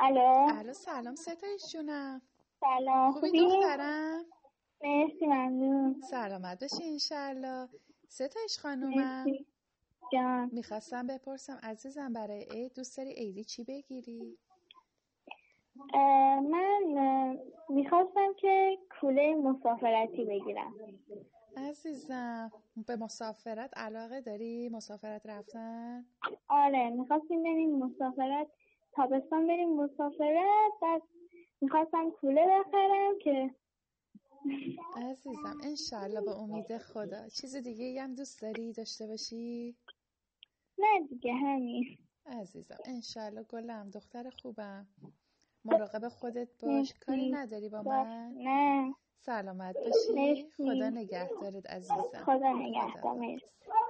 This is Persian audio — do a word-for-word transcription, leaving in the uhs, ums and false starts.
الو. الو سلام ستایش جونم. سلام. خوبی خوبی؟ دخترم؟ مرسی ممنون. سلامت باشی انشالله. ستایش خانومم، مرسی جان. میخواستم بپرسم عزیزم برای عید دوست داری عیدی چی بگیری؟ اه، من اه، میخواستم که کوله مسافرتی بگیرم. عزیزم به مسافرت علاقه داری؟ مسافرت رفتن؟ آره میخواستیم بریم مسافرت، تابستان بریم مسافرت. بعد میخواستم کوله بخرم که عزیزم انشالله به امید خدا. چیز دیگه هم دوست داری داشته باشی؟ نه دیگه همین. عزیزم انشالله گلم دختر خوبم. مراقب خودت باش. کاری مرسی. نداری با باش. من؟ نه سلامت باشی. خدا مرسی. نگهدارت عزیزم. خدا نگهدار. خدا مرسی.